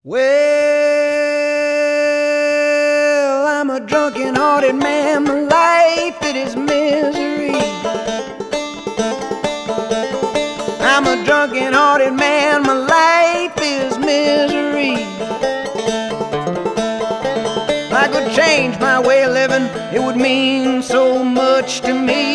Well, I'm a drunken-hearted man, my life it is misery. I'm a drunken-hearted man, my life is misery. If I could change my way of living, it would mean so much to me.